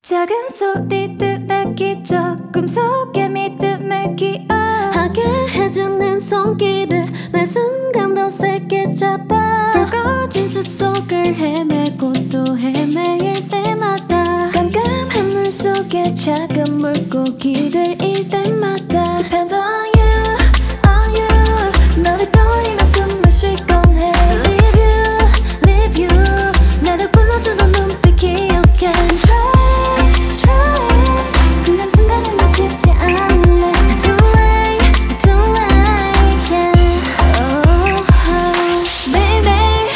작은 소리들의 기적 꿈속에 믿음을 하게 해주는 손길을 매 순간 더 세게 잡아 붉어진 숲속을 헤매고 또 헤매일 때마다 깜깜한 물속에 작은 물고기들일 때마다 Depend on you, on you 너를 떠올리며 숨을 쉬곤 해 Leave you, leave you 나를 불러주던 눈빛 기억해 Try 순간순간에 놓치지 않을래 Too late, yeah. 매일매일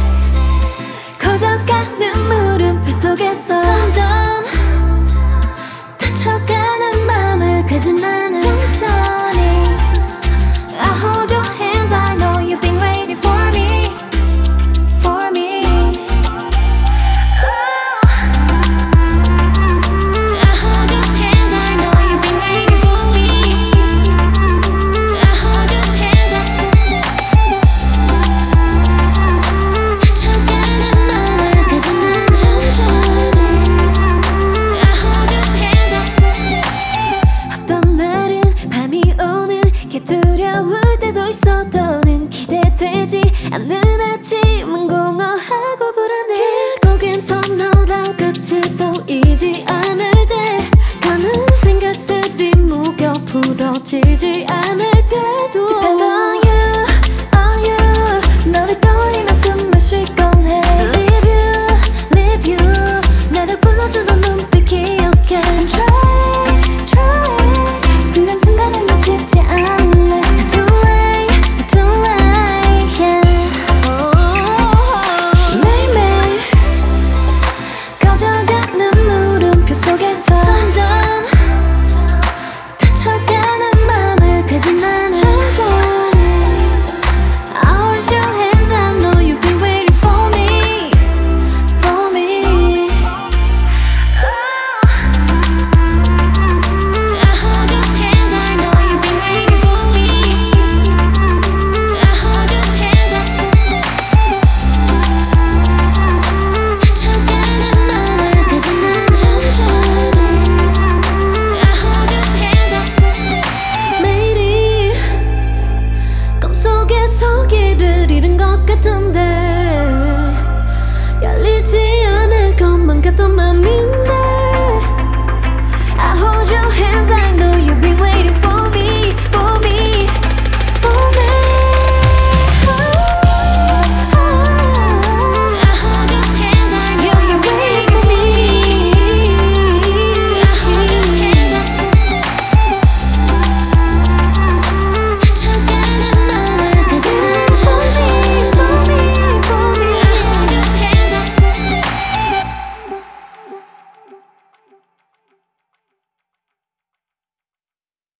커져가는 물음표 속에서 점점 다쳐가는 맘을 가진 나는 천천히 I hold your hands I know you've been waiting for me For me I hold your hands I know you've been waiting for me I hold your hands 다쳐가는 맘을 가진 나는 천천히 I hold your hands 어떤 날은 밤이 오는 게 두려울 때도 있어 더는 기대되지 않는 아침은 공허하고 불안해 결국엔 터널한 끝이 보이지